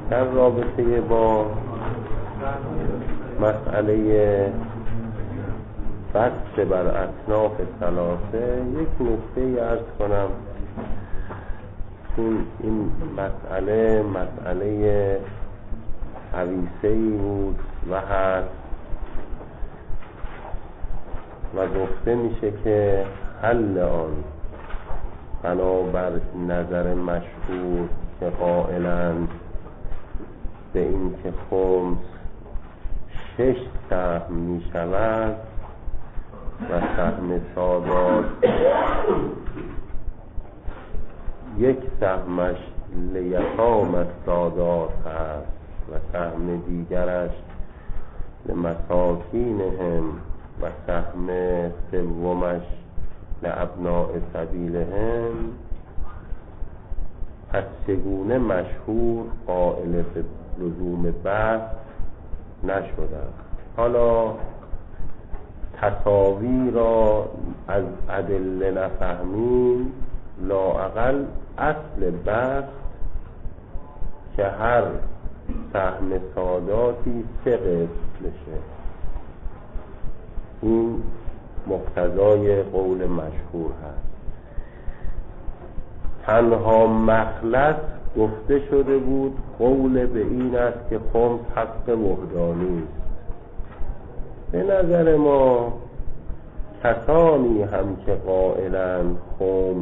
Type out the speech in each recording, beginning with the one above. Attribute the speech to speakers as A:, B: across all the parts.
A: در رابطه با مسئله بسط بر اصناف ثلاثه یک نکته عرض کنم. این مسئله حویسه‌ای بود و هست و گفته میشه که حل آن بنابر نظر مشهور که قائلند به این که خمس 6 سهم می شود و سهم سادات 1 سهمش لیتام السادات هست و سهم دیگرش لمساکینهم و سهم سومش لابناء سبیلهم، پس چگونه مشهور قائل به لزوم بحث نشدن. حالا تساوی را از ادله نفهمیم، لااقل اصل بحث که هر سهم ساداتی 3 قسم بشه. این مقتضای قول مشهور هست. تنها مخلص گفته شده بود قول به این است که خمس حق وحدانی است. به نظر ما کسانی هم که قائلند خمس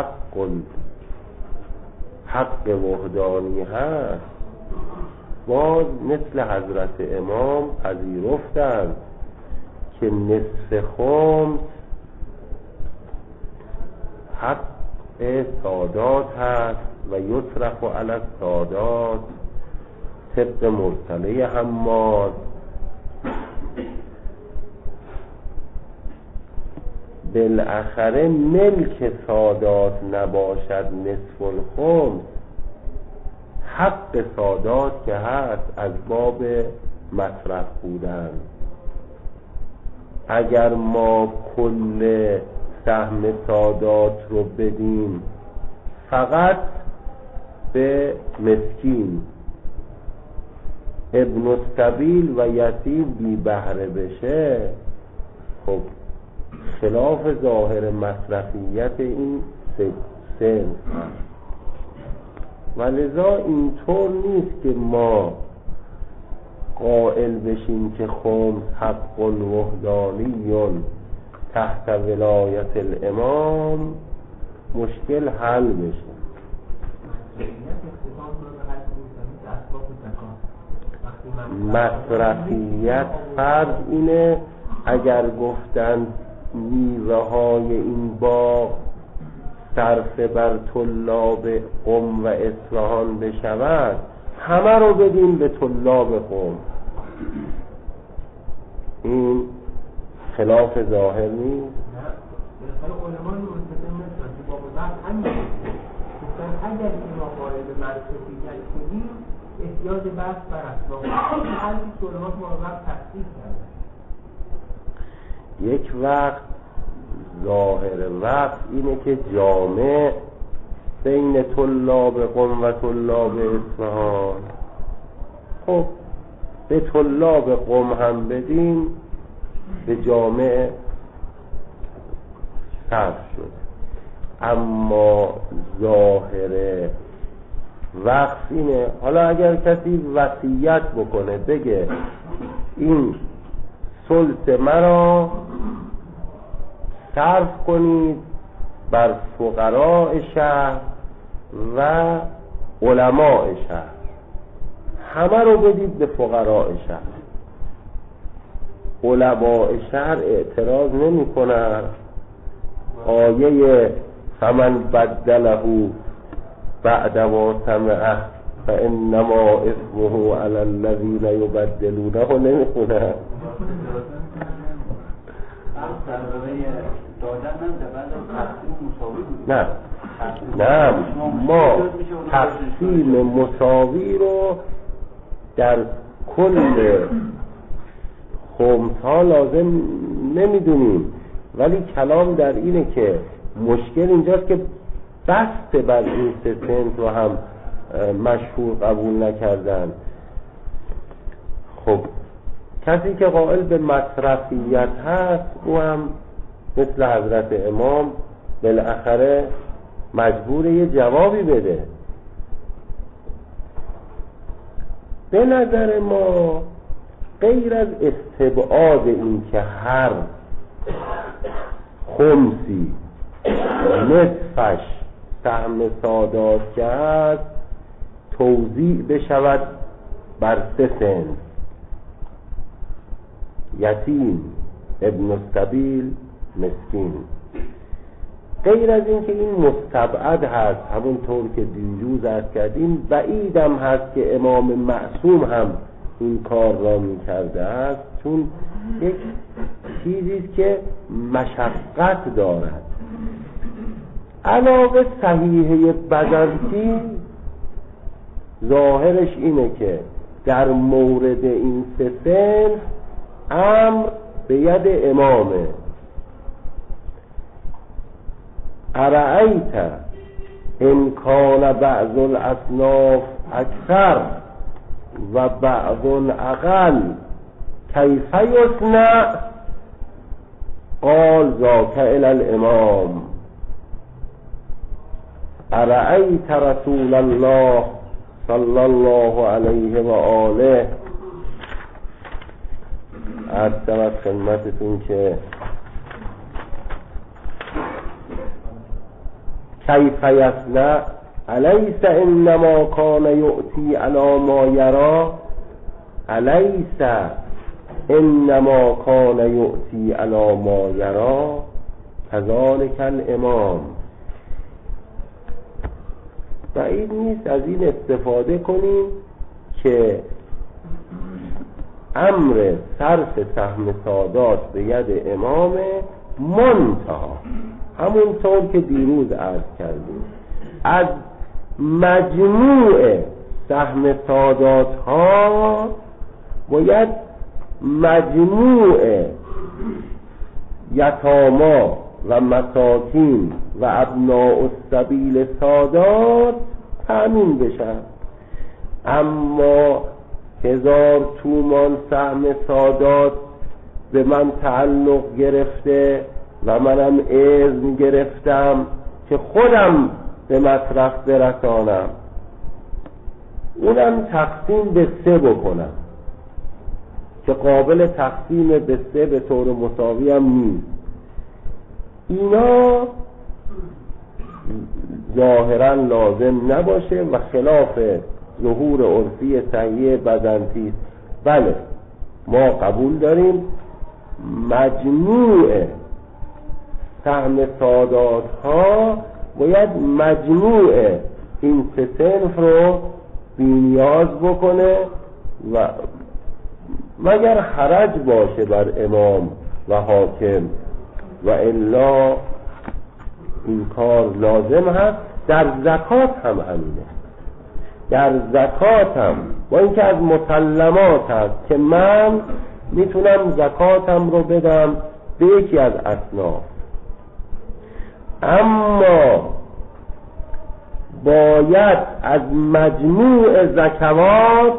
A: حق وحدانی هست، باز مثل حضرت امام پذیرفتند که نصف خمس حق سادات هست و یصرف علی السادات طبق مرسله حماد. بالاخره ملک سادات نباشد نصف الخمس، حق سادات که هست از باب مصرف بودن. اگر ما کل سهم سادات رو بدیم فقط به مسکین، ابن السبیل و یتیم بی بهره بشه، خب خلاف ظاهر مصرفیت این سن هست. و لذا اینطور نیست که ما قائل بشیم که خمس حق وحدانی تحت ولایت الامام مشکل حل بشه. مصرفیت فرض اینه اگر گفتن میوه های این باغ صرف بر طلاب قم و اصفهان بشود، همه رو بدیم به طلاب قم. این خلاف ظاهر نیست.
B: بالاخره علمای مستقیم مثل که باب بحث همین گفتن اگر این ما قائل به معرفتیت کنیم احتیاج بحث بر اصلاح حالی که علمات مراقب تفصیل کردن.
A: یک وقت ظاهر وقت اینه که جامع بین طلاب قم و طلاب اصفهان، خب به طلاب قم هم بدیم، به جامع صرف شد. اما ظاهر وقت اینه. حالا اگر کسی وصیت بکنه بگه این ثلث مرا صرف کنید بر فقراء شهر و علماء شهر، همه رو بدید به فقراء شهر. علماء شهر اعتراض نمی کنن. آیه فمن بدله بعد ما سمعه فانما اثمه علی الذین یبدلونه نمی کنن. نه ما تقسیم مساوی رو در کل خمس ها لازم نمیدونیم، ولی کلام در اینه که مشکل اینجاست که بسط بر این 3 سنت رو هم مشهور قبول نکردن. خب کسی که قائل به مصرفیت هست او هم مثل حضرت امام بالاخره مجبور یه جوابی بده. به نظر ما غیر از استبعاد این که هر خمسی نصفش سهم سادات که هست توزیع بشود بر 3 صنف: یتیم، ابن السبیل، مسکین. غیر از این که این مستبعد هست، همونطور که دیروز عرض کردیم، بعیدم هست که امام معصوم هم این کار را می کرده است، چون یک چیزی که مشقت دارد. علاوه صحیحه بزرگی ظاهرش اینه که در مورد این 3 صنف امر به ید امامه. ارأیت ان کان بعض الاصناف اکثر و بعض اقل کیف یصنع؟ قال ذاک الی الامام. ارأیت رسول الله صلی الله علیه و آله. عرض شود خدمتتون که کیف یصنع الیس انما کان یؤتی علی ما یرا؟ الیس انما کان یؤتی علی ما یرا؟ کذالک الامام. بعید نیست از این استفاده کنیم که امر صرف سهم سادات به ید امام منتها همونطور که دیروز عرض کردیم از مجموع سهم سادات ها باید مجموع یتاما و مساکین و ابناء السبیل سادات تأمین بشن. اما 1000 تومان سهم سادات به من تعلق گرفته و منم اذن گرفتم که خودم به مصرف برسانم، اونم تقسیم به 3 بکنم که قابل تقسیم به 3 به طور مساوی هم نیست. اینا ظاهرا لازم نباشه و خلاف ظهور عرفی صحیح بزنطی. بله ما قبول داریم مجموع سهم سادات ها باید مجموع این 3 صنف رو بی‌نیاز بکنه و مگر حرج باشه بر امام و حاکم و الا این کار لازم هست. در زکات هم همینه. در زکات هم با اینکه از مسلمات هست که من میتونم زکاتم رو بدم به یکی از اصناف، اما باید از مجموع زکوات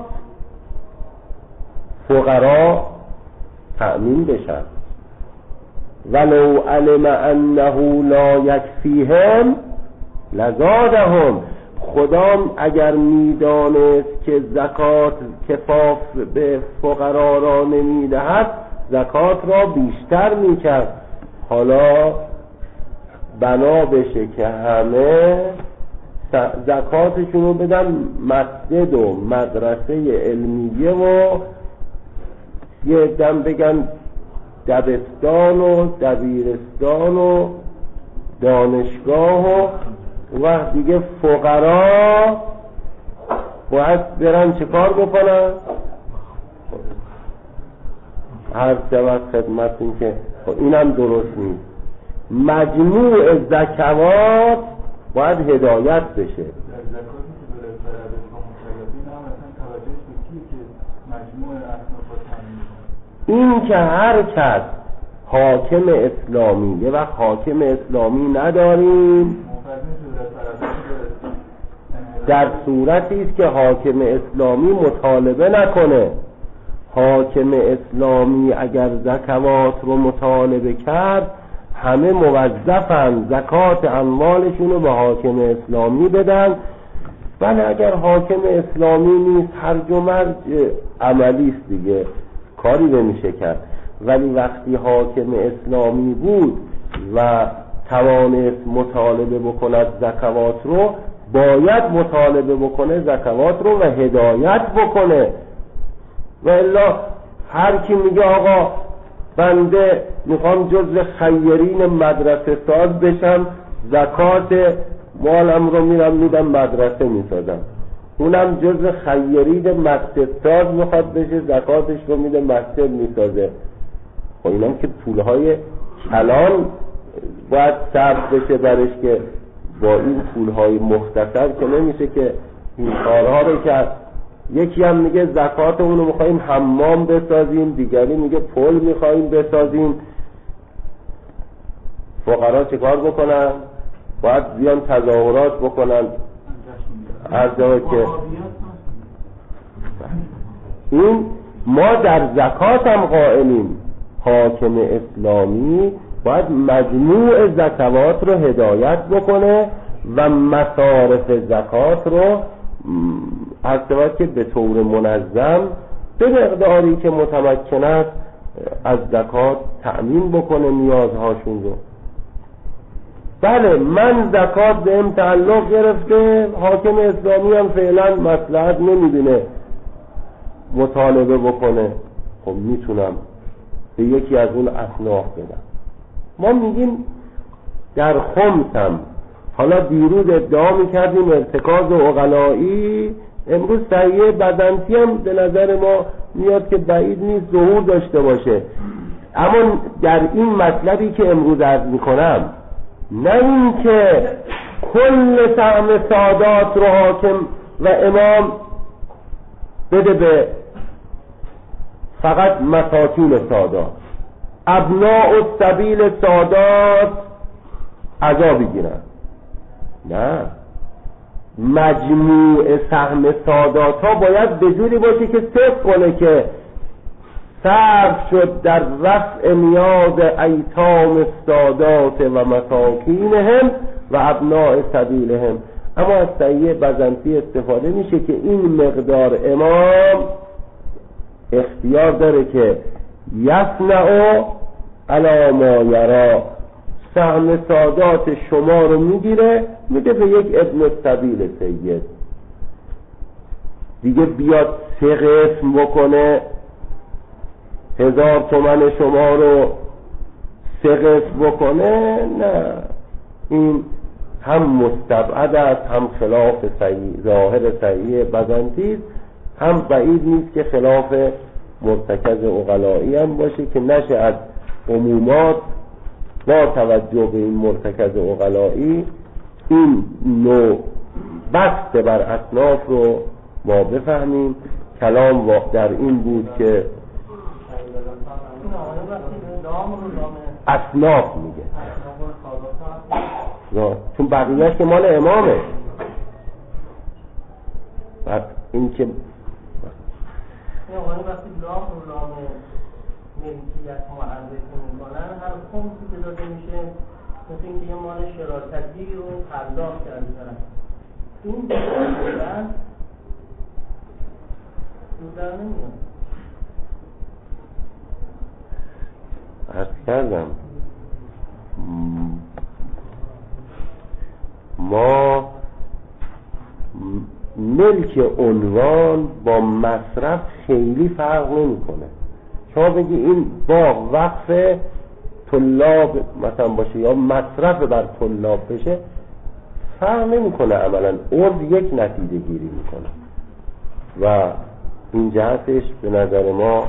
A: فقرا تأمین بشن. ولو علم انه لا یکفیهم لزادهم. خدا اگر میدانست که زکات کفاف به فقرا را نمیدهد زکات را بیشتر میکرد. حالا بنا بشه که همه زکاتشون رو بدن مسجد و مدرسه علمیه و یه دم بگن دبستان و دبیرستان و دانشگاه و دیگه فقرا باید برن چه کار بکنن؟ هر شود خدمتون که اینم درست نیست. مجموع زکوات باید هدایت بشه. این که هر کس حاکم اسلامی، یه وقت حاکم اسلامی نداریم، در صورتی است که حاکم اسلامی مطالبه نکنه. حاکم اسلامی اگر زکوات رو مطالبه کرد، همه موظفن زکات اموالشون رو به حاکم اسلامی بدن. بله اگر حاکم اسلامی نیست، هرج و مرج عملی است دیگه، کاری نمیشه کرد. ولی وقتی حاکم اسلامی بود و توانست مطالبه بکند زکوات رو، باید مطالبه بکنه زکوات رو و هدایت بکنه. و الا هر کی میگه آقا بنده میخوام جزو خیرین مدرسه ساز بشم، زکات مالم رو میدم مدرسه میسازم، اونم جزو خیرین مسجد ساز میخواد بشه، زکاتش رو میده مسجد میسازه. خب اینم که پولهای کلان باید صرف بشه برش، که با این پولهای مختصر که نمیشه که این کارها رو کرد. یکی هم میگه زکات اونو میخواییم حمام بسازیم، دیگری میگه پل میخواییم بسازیم. فقرا چه کار بکنن؟ باید بیان تظاهرات بکنن. هر جایی که این ما در زکات هم قائلیم، حاکم اسلامی باید مجموع زکوات رو هدایت بکنه و مصارف زکات رو از طرف که به طور منظم به مقداری که متمکن است از زکات تأمین بکنه نیازهاشون رو. بله من زکات بهم تعلق گرفته، حاکم اسلامی هم فعلا مصلحت نمیبینه مطالبه بکنه، خب میتونم به یکی از اون اصناف بدم. ما میگیم در خمسم، حالا دیروز ادعا میکردیم ارتکاز عقلایی، امروز صحیح بدنتی هم به نظر ما میاد که بعید نیست ظهور داشته باشه. اما در این مطلبی که امروز عرض میکنم، نه این که کل سهم سادات رو حاکم و امام بده به فقط مساکین سادات، ابناء السبیل سادات عذاب بگیرن. نه، مجموع سهم سادات ها باید به جوری باشه که صرف کنه که صرف شد در رفع نیاز ایتام سادات و مساکینهم و ابناء سبیلهم. اما از صحیح بزنطی استفاده میشه که این مقدار امام اختیار داره که یصنع علی ما یرا، سهم سادات شما رو میگیره میده به یک ابن السبیل سید دیگه، بیاد 3 قسم بکنه 1000 تومن شما رو 3 قسم بکنه. نه، این هم مستبعد است، هم خلاف ظاهر صحیح بزنطی، هم بعید نیست که خلاف مرتکز عقلایی هم باشه که نشه از عمومات با توجه به این مرتکز عقلایی این نوع بست بر اصناف رو ما بفهمیم. کلام در این بود که اصناف میگه، چون بقیهش که مال امامه. بعد این که
B: وقتی لام رو لام ملکیت معرفی میکنن، هر خمسی که داده میشه مثل اینکه یه مال شراکتی رو پرداخت کرده دارن. این بودن در نمیاد.
A: عرض کردم ما ملک عنوان با مصرف خیلی فرق نمیکنه. شما بگی این باغ وقف طلاب مثلا باشه یا مصرف بر طلاب بشه، فرق نمیکنه، عملا عرض یک نتیجه گیری میکنه و این جهتش به نظر ما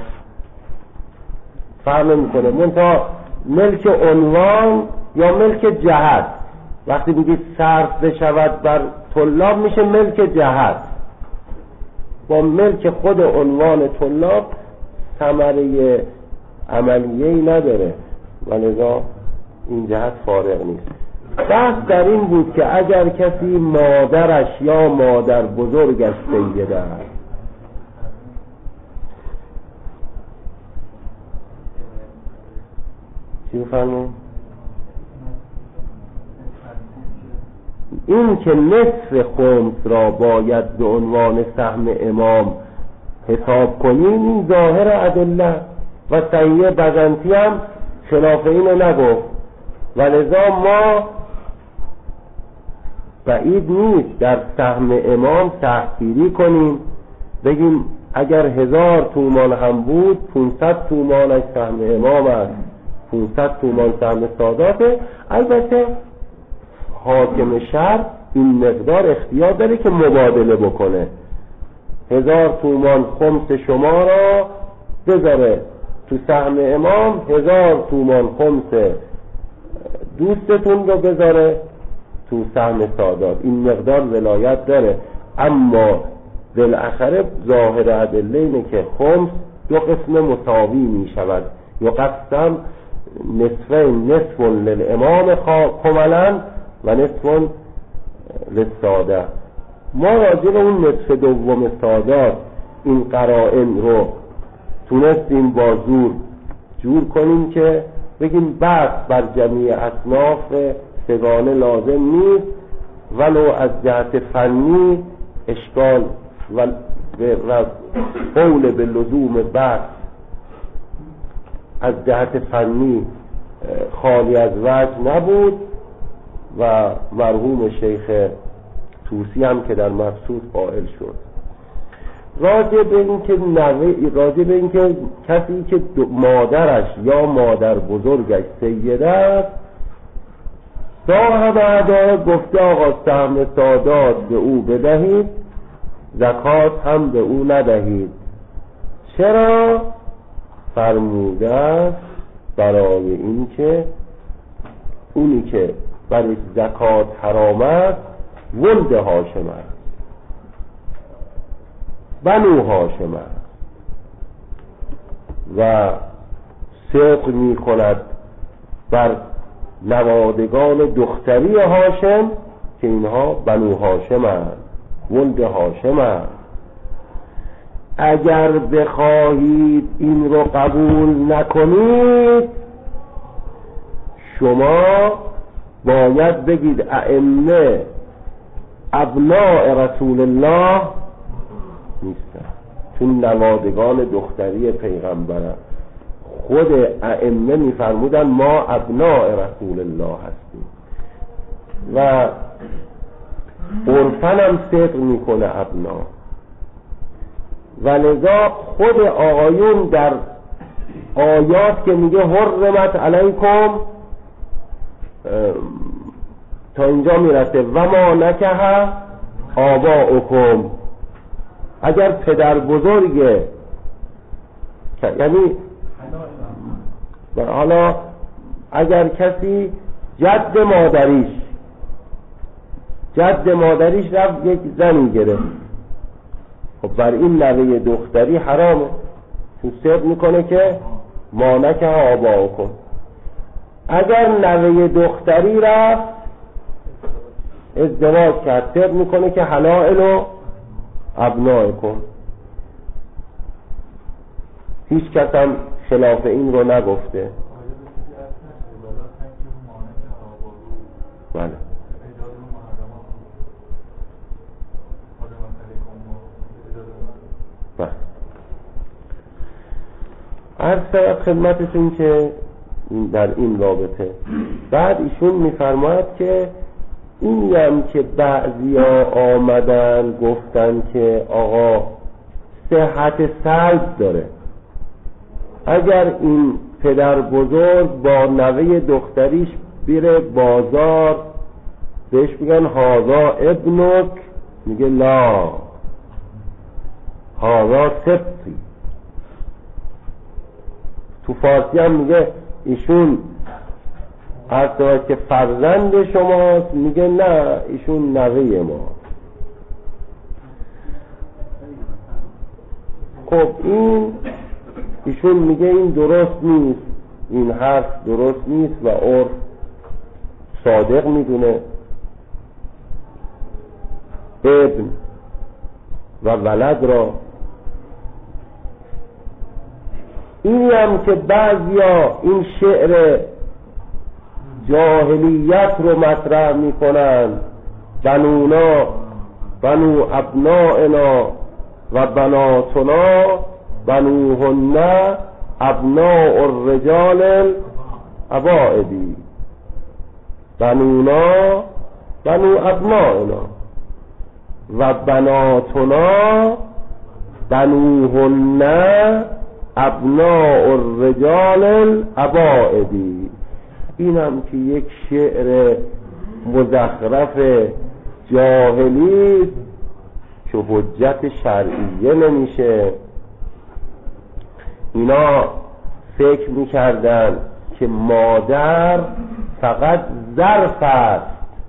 A: فرق نمیکنه. منتها ملک عنوان یا ملک جهت، وقتی بگید صرف بشود بر طلاب میشه ملک جهت، با ملک خود عنوان طلاب ثمره عملیه‌ای نداره و لذا این جهت فارغ نیست. بحث در این بود که اگر کسی مادرش یا مادر بزرگش سیده است، چی بفرمون؟ این که نصف خمس را باید به عنوان سهم امام حساب کنیم، این ظاهر ادله و صحیح بزنطی هم خلاف اینو نگفت و لذا ما بعید نیست در سهم امام تحقیری کنیم، بگیم اگر 1000 تومان هم بود 500 تومانش سهم امام است، 500 تومان سهم ساداته. البته حاکم شرع این مقدار اختیار داره که مبادله بکنه، 1000 تومان خمس شما را بذاره تو سهم امام، 1000 تومان خمس دوستتون رو بذاره تو سهم سادات. این مقدار ولایت داره، اما بالاخره ظاهر ادله اینه که خمس 2 قسم مساوی می شود، یقسم نصفین، نصف للامام کملا و نصف للساده. ما راجع به اون نصف دوم سادات این قرائن رو تونستیم با زور جور کنیم که بگیم بس بر جمیع اصناف سگانه لازم نیست، ولو از جهت فنی اشکال و قول به لزوم بس از جهت فنی خالی از وجه نبود و مرحوم شیخ طوسی هم که در مقصود قائل شد. راجع به این که کسی که مادرش یا مادر بزرگش سید است، صاحب عدالت گفته آقا سهم سادات به او بدهید، زکات هم به او ندهید. چرا؟ فرموده است برای این که اونی که برای زکات حرام است ولد هاشم است، بنو هاشم است و صدق می کند بر نوادگان دختری هاشم که اینها بنو هاشم است، ولد هاشم است. اگر بخواهید این رو قبول نکنید، شما باید بگید ائمه ابناء رسول الله نیستن، چون نوادگان دختری پیغمبرن. خود ائمه میفرمودن ما ابناء رسول الله هستیم و عرفن هم صدق میکنه ابنا. و لذا خود آقایون در آیات که میگه حرمت علیکم تا اینجا میرسه و ما نکه آباؤکم، اگر پدر بزرگ، یعنی حالا اگر کسی جد مادریش رفت یک زنی گرفت، خب بر این نوه دختری حرامه، چون صدق میکنه که ما نکه آباؤکم. اگر نوه دختری رفت ازدواج کرد، صدق میکنه که حلائل و ابنائکم. هیچ کس هم خلاف این رو نگفته. بله. عرض خدمتتون که در این رابطه بعد ایشون میفرماید که این هم که بعضیا آمدن گفتن که آقا صحت سلب داره، اگر این پدر بزرگ با نوه دختریش بیره بازار بهش بگن هازا ابنک، میگه لا هازا سبتی. تو فارسی هم میگه ایشون هر که فرزند شماست، میگه نه ایشون نوه ما. خب ایشون میگه این درست نیست، این حرف درست نیست و عرف صادق میدونه، ابن و ولد را. اینی هم که بعضیا این شعر جاهلیت رو مطرح میکنن، بنونا بنو ابنائنا و بناتنا بنوهن ابناء الرجال الابائدی، بنونا بنو ابنائنا و بناتنا بنوهن ابناء الرجال الابائدی. این هم که یک شعر مزخرف جاهلی که حجت شرعیه نمیشه. اینا فکر میکردن که مادر فقط ظرف است،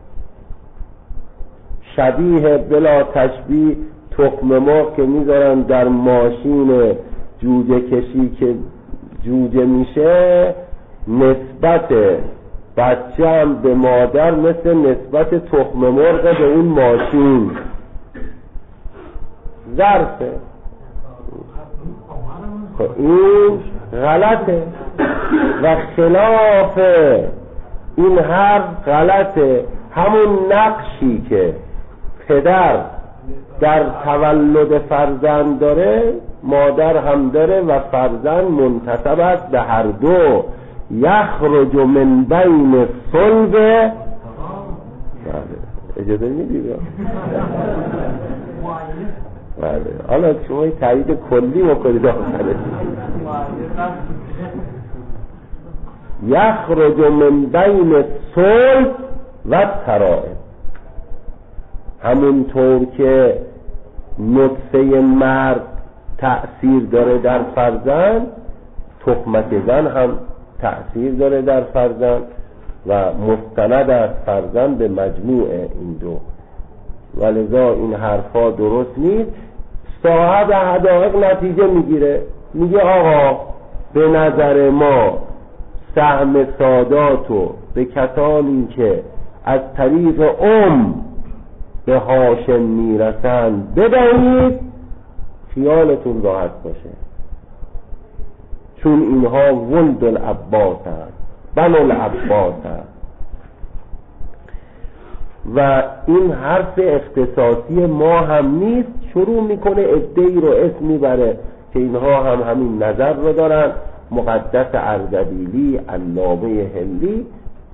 A: شبیه بلا تشبیه تخم مرغ که میذارن در ماشین جوجه کشی که جوجه میشه، نسبت بچه هم به مادر مثل نسبت تخم مرغ به اون ماشین، ظرفه. این غلطه و خلاف این حرف غلطه. همون نقشی که پدر در تولد فرزند داره، مادر هم داره و فرزند منتسب است به هر دو. یخرج من بین صلب. اجازه میدید؟ بله. حالا شما تایید کلی مکنید آخره. یخرج من بین صلب و ترائب. همونطور که نطفه مرد تأثیر داره در فرزند، تخمک زن هم تأثیر داره در فرزند و مستند از فرزند به مجموع این دو. ولذا این حرفا درست نیست. صاحب حدائق نتیجه میگیره، میگه آقا به نظر ما سهم ساداتو به کسانی که از طریق به هاشم میرسند بدهید، خیالتون راحت باشه، چون اینها ولد العباس هست، بنو العباس هست. و این حرف اختصاصی ما هم نیست. شروع میکنه عده‌ای رو اسم میبره که اینها هم همین نظر رو دارن. مقدس اردبیلی، علامه هندی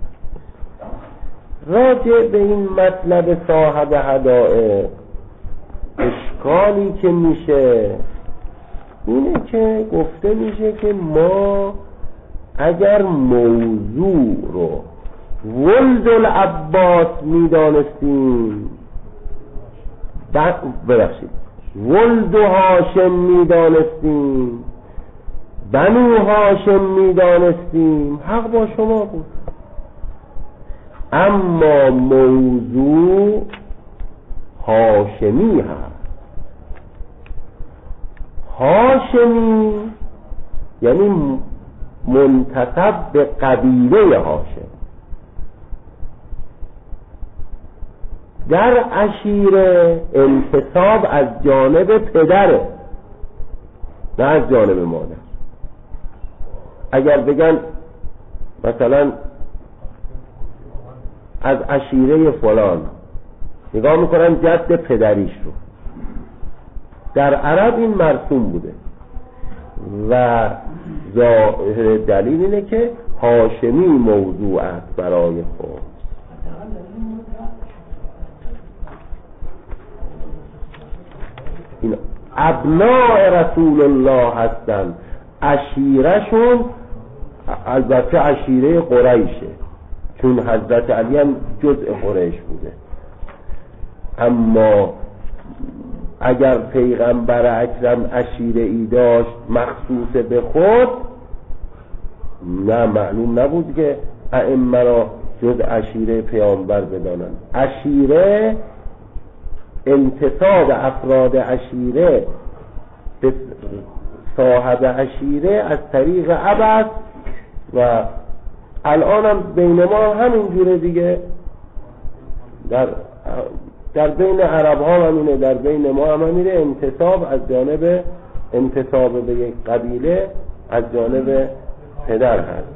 A: راجع به این مطلب صاحب حدائق اشکالی که میشه اینه که گفته میشه که ما اگر موضوع رو ولد العباس میدانستیم، ببخشید ولد هاشم میدانستیم، بنو هاشم میدانستیم، حق با شما بود. اما موضوع هاشمی هست. هاشمی یعنی منتسب به قبیله هاشم. در عشیره انتساب از جانب پدره، نه از جانب مادر. اگر بگن مثلا از عشیره فلان، نگاه میکنن جد پدریش رو. در عرب این مرسوم بوده و ظاهر دلیل اینه که هاشمی موضوع است برای خود. این ابناء رسول الله هستن. عشیرشون البته عشیره قریشه، چون حضرت علی هم جزء قریش بوده. اما اگر پیغمبر اکرم عشیره ای داشت مخصوص به خود، نه معلوم نبود که ائمه را جز عشیره پیامبر بدانن. عشیره انتساب افراد عشیره به صاحب عشیره از طریق اب و الان هم بین ما همین جوره دیگه، در بین عرب ها همینه، در بین ما هم همینه. انتصاب از جانب انتصاب به یک قبیله از جانب پدر هست.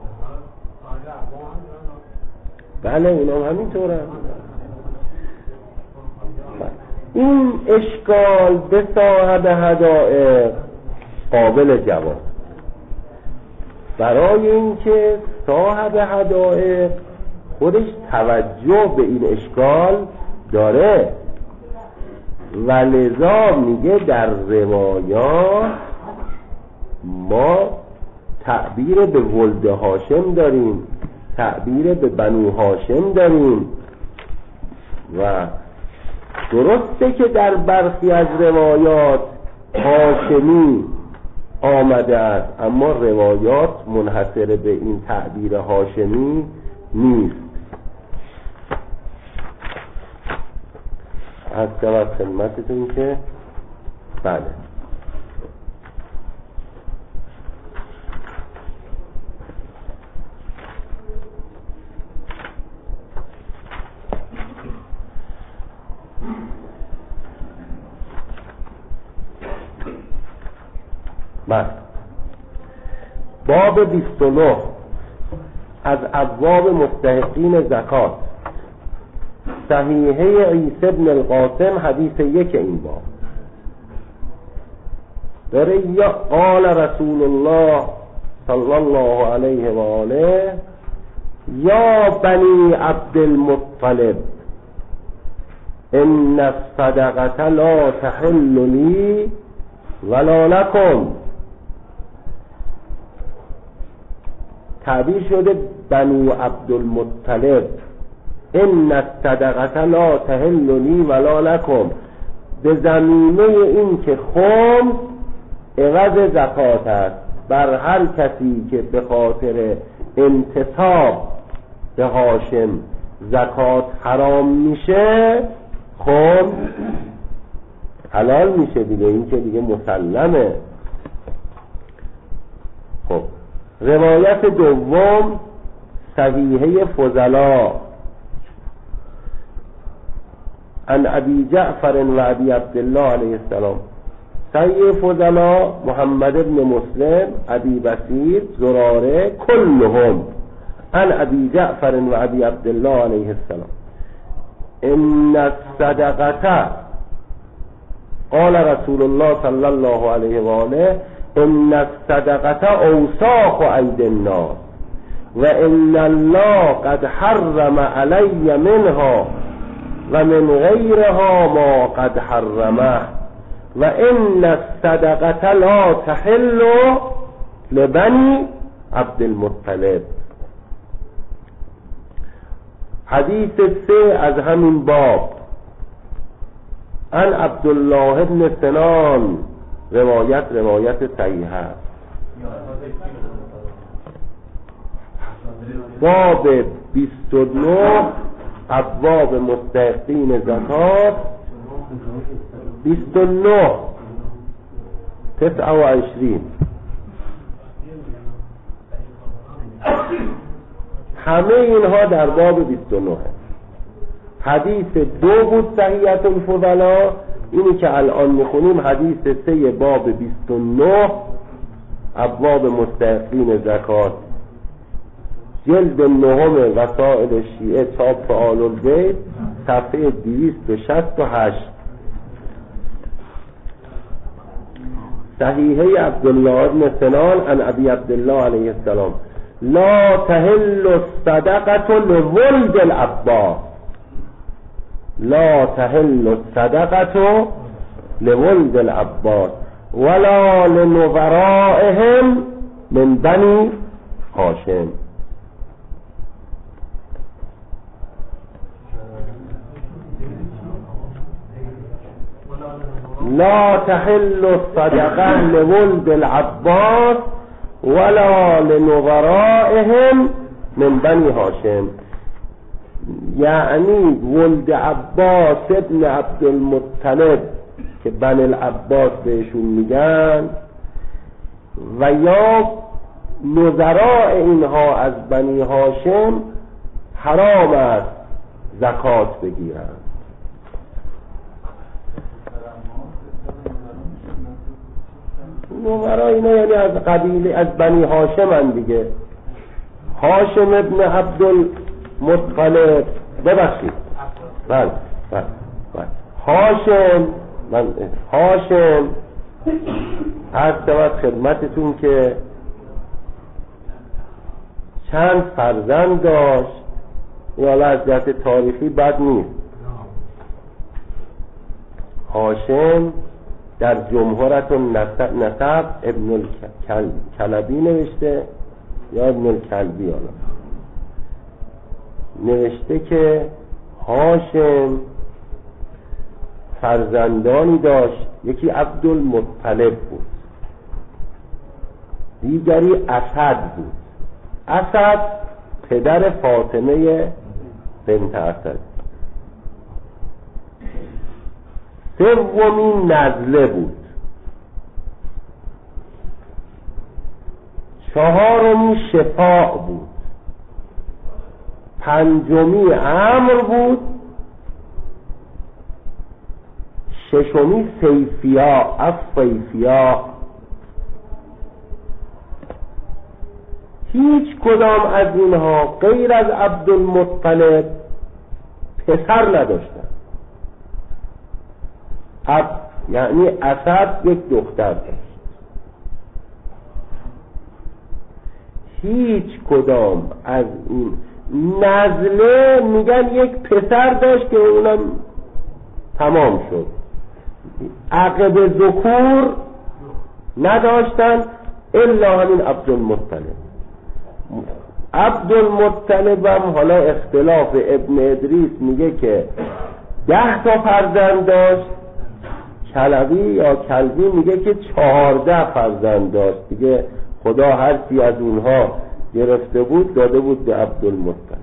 A: بله اونا همینطور هم. این اشکال به صاحب حدائق قابل جواب، برای اینکه صاحب حدائق خودش توجه به این اشکال داره و لذا میگه در روایات ما تعبیر به ولد هاشم داریم، تعبیر به بنو هاشم داریم و درسته که در برخی از روایات هاشمی آمده است، اما روایات منحصر به این تعبیر هاشمی نیست. از جواب خدمتتون که بله باب 29 از ابواب مستحقین زکات، صحیحه عیسی بن القاسم، حدیث 1 این باب داره. یا قال رسول الله صلی الله علیه و آله یا بنی عبد المطلب ان الصدقه لا تحل لی ولا لکم. تعبیر شده بنو عبد المطلب ان الصدقه لا تحل لی ولا لکم، به زمینه این که خمس عوض زکات است بر هر کسی که به خاطر انتصاب به هاشم زکات حرام میشه خمس حلال میشه دیگه، این که دیگه مسلمه. خب روایت دوم صحیحه فضلا عن ابی جعفر و ابی عبدالله علیه السلام. صحیح فضلا محمد بن مسلم، ابی بصیر، زراره، كلهم عن ابی جعفر و ابی عبدالله علیه السلام. ان الصدقه قال رسول الله صلی الله علیه و آله ان الصدقه اوساخ ايدي الناس و ان الله قد حرم علی منها و من غیرها ما قد حرمه و ان الصدقه لا تحل لبنی عبد المطلب. حدیث 3 از همین باب عن عبدالله بن سنان، روایت صحیح است. باب 29 ابواب مستحقین زکات، 29 29 همه اینها در باب 29. حدیث 2 بود صحیحه الفضلا، اینی که الان میخونیم حدیث 3 باب 29 ابواب مستحقین زکات، جلد 9 وسائل شیعه، چاپ آل البیت، صفحه 268. صحیحه عبدالله بن سنان عن ابی عبدالله علیه السلام لا تحل الصدقه لولد العباس، لا تحل الصدقه لولد العباس ولا لنظرائهم من بني هاشم. لا تحل الصدقه لولد العباس ولا لنظرائهم من بني هاشم، یعنی ولد عباس ابن عبدالمطلب که بن العباس بهشون میگن، و یا نظراء اینها از بنی هاشم حرام است زکات بگیرند. نظراء اینا یعنی از قبیله، از بنی هاشم هستند دیگه. هاشم ابن عبدالمطلب، ببخشید بله هاشم عرض شود خدمتتون که چند فرزند داشت. این حالا از جهت تاریخی بد نیست. هاشم در جمهورت النسب ابن الکلبی نوشته یا ابن الکلبی، حالا نوشته که هاشم فرزندانی داشت، یکی عبدالمطلب بود، دیگری اسد بود. اسد پدر فاطمه بنت اسد. سومی نزله بود. چهارمی شفاع بود. پنجمی عمرو بود. ششمی سیفیا افیفیا. هیچ کدام از اینها غیر از عبدالمطلب پسر نداشتن. یعنی اسد یک دختر داشت. هیچ کدام از این نزله میگن یک پسر داشت که اونم تمام شد. عقب ذکور نداشتن الا همین عبدالمطلب. عبدالمطلب هم حالا اختلاف ابن ادریس میگه که 10 تا فرزند داشت، کلبی یا کلبی میگه که 14 فرزند داشت دیگه. خدا هر چی از اونها گرفته بود داده بود به عبدالمطلب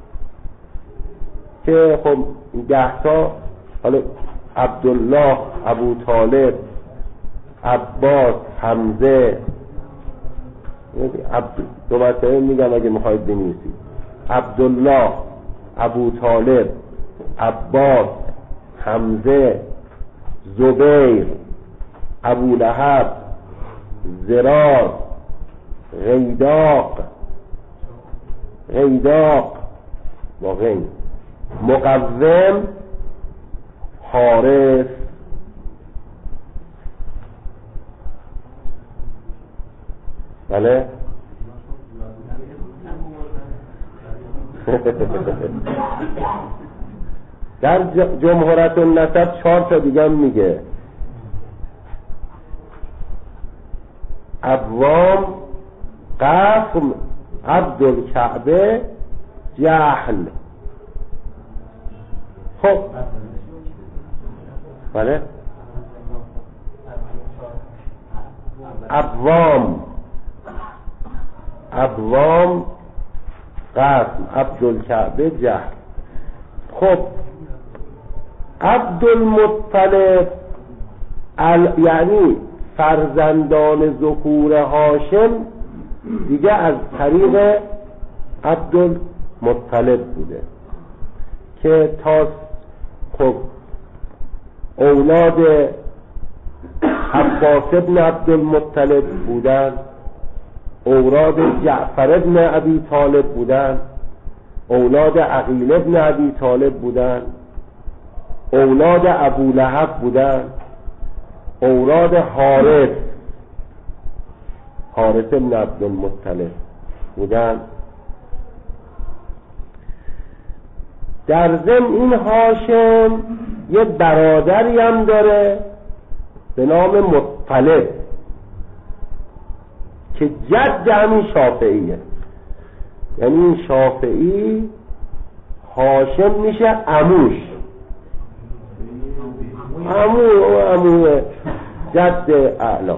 A: که خب 10 تا حالا عبدالله، ابو طالب، عباس، حمزه، دو مرتبه میگم اگه میخواید بنویسید: عبدالله، ابو طالب، عباس، حمزه، زبیر، ابو لهب، زرار، غیداق با غین، مقوم، حارث. بله در جمهورت النسب 4 تا دیگه میگه: عوام، قاسم، عبدالکعبه، جهل. خب بله عوام، قاسم، عبدالکعبه، جهل. خب عبدالمطلب یعنی فرزندان ذکور هاشم دیگه از طریق عبدالمطلب بوده که تا خب اولاد عباس ابن عبدالمطلب بودن، اولاد جعفر ابن ابی طالب بودن، اولاد عقیل ابن ابی طالب بودن، اولاد ابو لهب بودن، اولاد حارث ابن عبدالمطلب بودن. در ضمن این هاشم یه برادری هم داره به نام مطلب که جد همین شافعیه. یعنی این شافعی هاشم میشه عموش، عمو جد اعلا.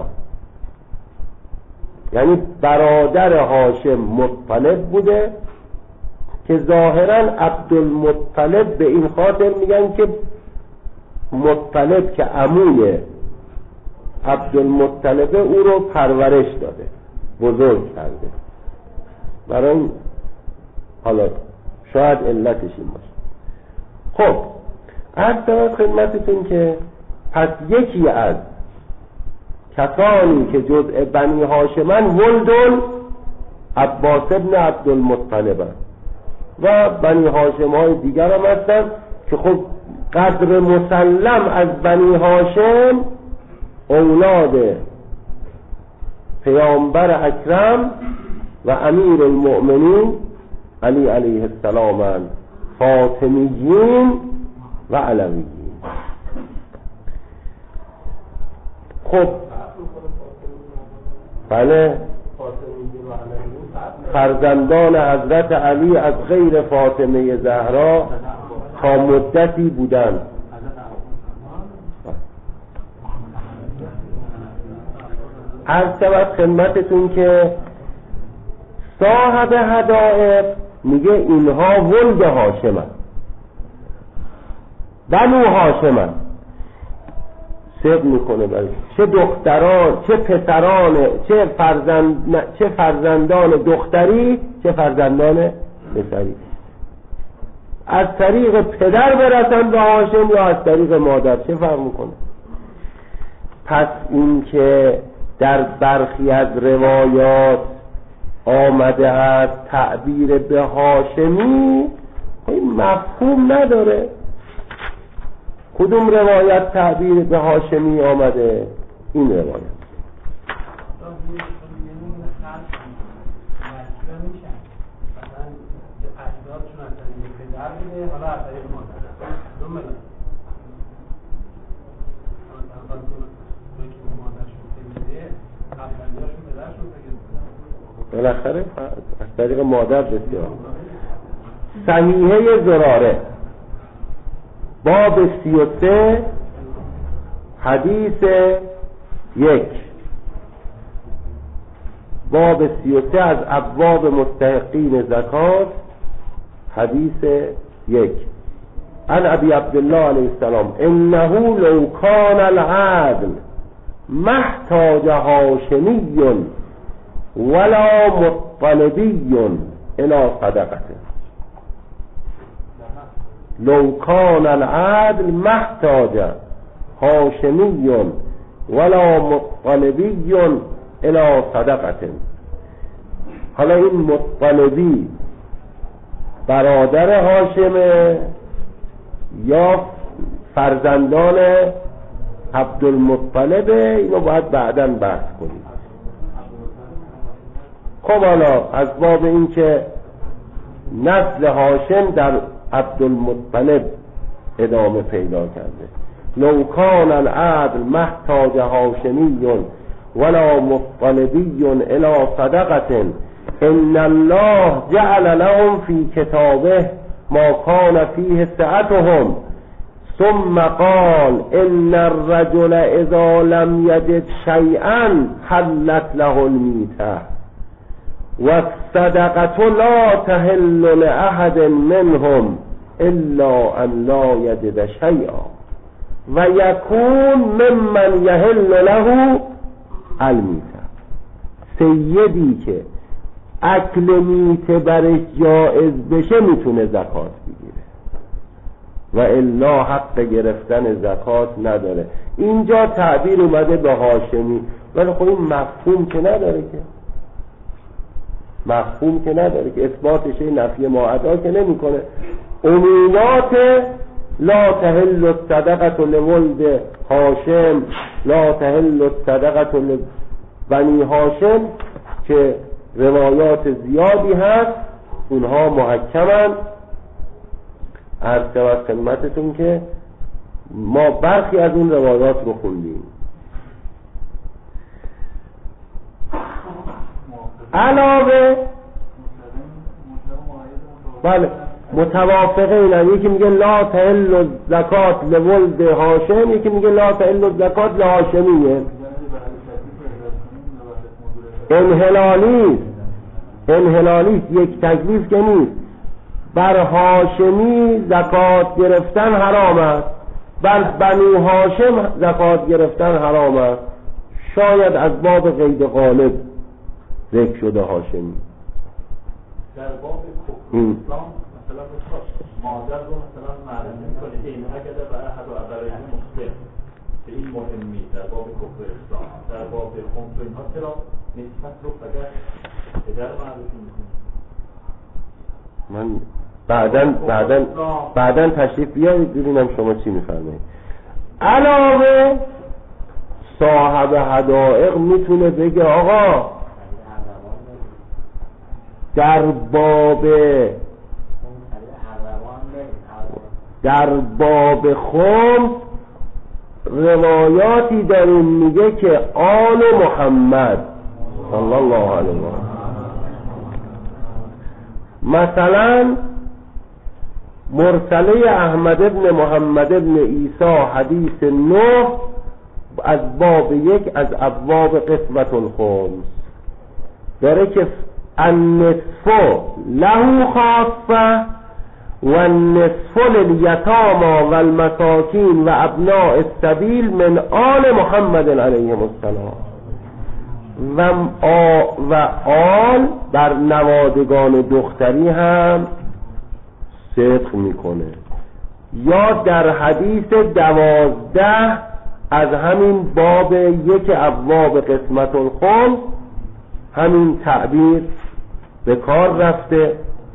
A: یعنی برادر هاشم مطلب بوده که ظاهرا عبدالمطلب به این خاطر میگن که مطلب که عموی عبدالمطلب او رو پرورش داده. بزرگ کرده. برای حالا شاید علتش این باشه. خب عرض شود خدمتتون که پس یکی از کسانی که جزء بنی هاشمن ولد عباس ابن عبدالمطلب و بنی هاشم های دیگر هم هستن که خب قدر مسلم از بنی هاشم اولاد پیامبر اکرم و امیر المؤمنین علی علیه السلام، فاطمیین و علویین. خب بله، فرزندان حضرت علی از غیر فاطمه زهرا تا مدتی بودند. عرض شود خدمتتون که صاحب حدائق میگه اینها ولد هاشمن، بنو هاشمن. صدق میکنه برای چه دختران، چه پسران، چه فرزندان دختری، چه فرزندان پسری، از طریق پدر برسن به هاشم یا از طریق مادر، چه فرق میکنه؟ پس این که در برخی از روایات آمده است تعبیر به هاشمی، این مفهوم نداره. کدوم روایت تعبیر به هاشمی آمده؟ این روایت. بالاخره از طریق مادر بسیار. صحیحه زراره باب 33 حدیث 1. باب 33 از ابواب مستحقین زکات حدیث 1. عن ابی عبدالله علیه السلام انه لو کان العدل محتاج هاشمی ولا مطلبی الی صدقته. لو کان العدل محتاج هاشمی ولا مطلبی الی صدقته. حالا این مطلبی برادر هاشمه یا فرزندان عبدالمطلب؟ اینو باید بعداً بحث کنیم. خب حالا از باب این که نسل هاشم در عبدالمطلب ادامه پیدا کرده. لو کان العدل محتاج هاشمی ولا مطلبی الی صدقة ان الله جعل لهم فی کتابه ما کان فیه سعتهم ثم قال ان الرجل اذا لم یجد شیئا حلت له المیتة والصدقة لا تحل لأحد منهم الا ان لا یجد شیئا و یکون ممن یحل له المیتة. سیدی که اکل میته برش جائز بشه میتونه زکات بگیره و الا حق گرفتن زکات نداره. اینجا تعبیر اومده به هاشمی، ولی خب این مفهوم که نداره، مفهوم که نداره که اثباتش نفی ما ادا که نمی کنه. عمومات لا تحل الصدقة لولد هاشم، لا تحل الصدقة لبنی هاشم که روایات زیادی هست، اونها محکمن. عرض شود خدمتتون که ما برخی از اون روایات رو خوندیم. علاوه بله متوافقین، یکی میگه لا تحل زکات لولد هاشم، یکی میگه لا تحل زکات لهاشمیه. انحلالیست، یک تکلیف که نیست. بر هاشمی زکات گرفتن حرام است، بر بنو هاشم زکات گرفتن حرام است. شاید از باب قید غالب ذکر شده هاشمی.
C: در باب کفر اسلام مثلا مادر رو مثلا معرفی میکنه که این اگر برای احد و ابرین مسلم که این مهمی در باب کفر اسلام، در باب خمس و اینها چرا نسبت رو فقط پدر معرفی میکنه؟
A: من بعداً تشریف بیارید ببینم شما چی میفرمایید. علاوه صاحب حدائق میتونه بگه آقا در باب خمس روایاتی داریم میگه که آل محمد صلی الله علیه و آله، مثلا مرسله احمد ابن محمد ابن عیسی حدیث 9 از باب 1 از ابواب قسمت الخمس داره که النصف له خاصه و النصف للیتامی و المساکین و ابناء السبیل من آل محمد علیهم السلام، و آل بر نوادگان دختری هم صدق میکنه. یا در حدیث 12 از همین باب 1 ابواب قسمت الخمس همین تعبیر به کار رفته.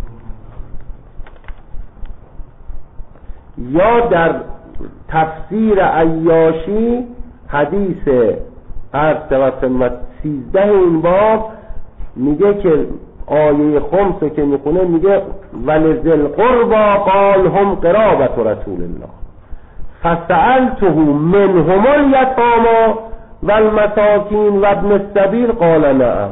A: یا در تفسیر عیاشی حدیث 13 این باب میگه که آیه خمس که میخونه میگه ولذل قربا قال هم قرابت رسول الله فسألته منهم الیتامی و المساکین و ابن السبیل قال نعم.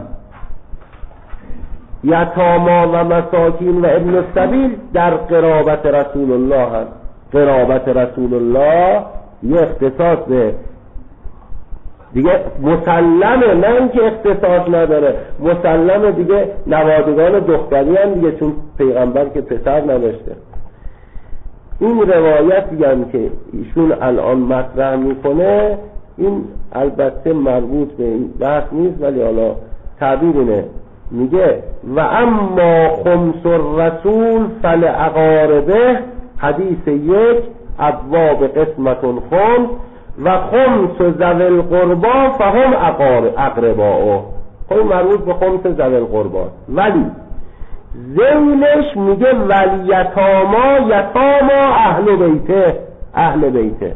A: یتاما و مساکین و ابن السبیل در قرابت رسول الله هست. قرابت رسول الله یه اختصاص دیگه مسلمه، نه اینکه اختصاص نداره، مسلمه دیگه، نوادگان دختری هم دیگه، چون پیغمبر که پسر نداشته. این روایتی هم که ایشون الان مطرح میکنه این البته مربوط به این بحث نیست، ولی حالا تعبیر اینه، میگه و اما خمس الرسول فلعقاربه حدیث 1 ابواب قسمت الخمس و خمس ذوی القربا فهم اقرباء. خب مربوط به خمس ذوی القربا، ولی ذیلش میگه ولیتاما یتاما اهل بیته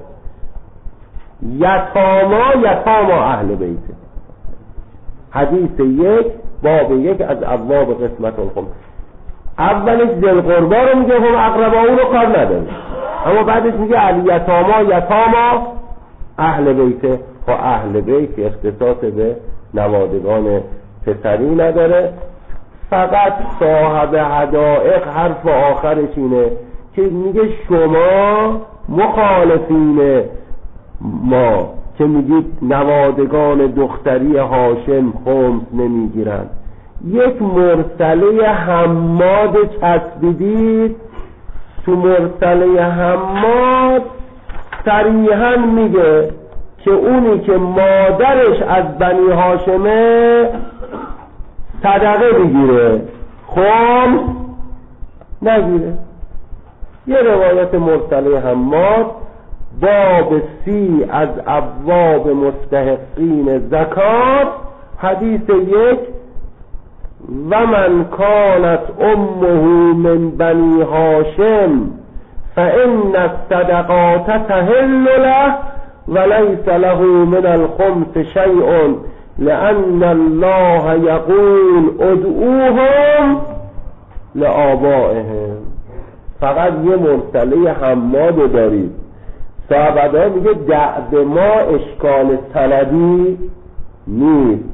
A: یتاما اهل بیته. حدیث 1 باب 1 از ابواب قسمت الخمس. اولش ذی القربا رو میگه هم اقرباء رو کار نداره، اما بعدش میگه یتاما اهل بیته. خب اهل بیت اختصاص به نوادگان پسری نداره. فقط صاحب حدائق حرف آخرش اینه که میگه شما مخالفین ما که میگید نوادگان دختری هاشم خمس نمیگیرن، یک مرسله حماد چسبیدید، تو مرسله حماد صریحاً میگه که اونی که مادرش از بنی هاشمه صدقه بگیره، خمس نگیره. یه روایت مرسله حماد باب 30 از ابواب مستحقین زکات حدیث 1 و من کانت امه من بنی هاشم فإن الصدقات تحل له وليس له من الخمس شيء لأن الله يقول ادعوهم لآبائهم. فقط یه مرسله حماد دارید. صحابه میگه دعب ما اشکال سندی نیست.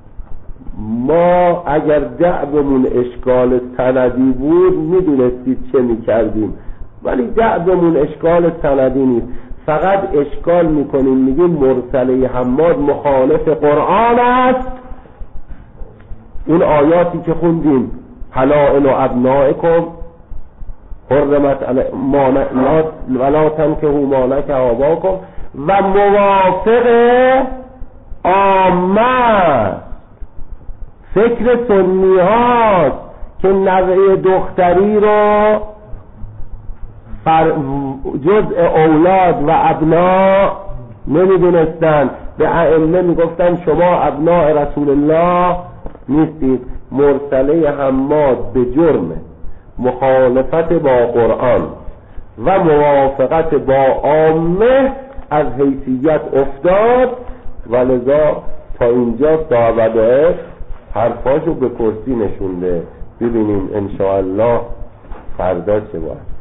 A: ما اگر دعبمون اشکال سندی بود میدونستید چه میکردیم، ولی دعبمون اشکال سندی نیست. فقط اشکال میکنیم میگیم مرسله حماد مخالف قرآن است. اون آیاتی که خوندیم حلائل و ابنائکم حرمت ولا تنکحوا ما نکح آباکم و موافق عامه فکر سنی هاست که نوه دختری رو جزء اولاد و ابنا نمیدونستن. به ائمه میگفتن شما ابناء رسول الله نیستید. مرسله حماد به جرم مخالفت با قرآن و موافقت با عامه از حیثیت افتاد و لذا تا اینجا صحابه حرفاشو به کرسی نشونده. ببینیم انشاءالله فردا چه باید.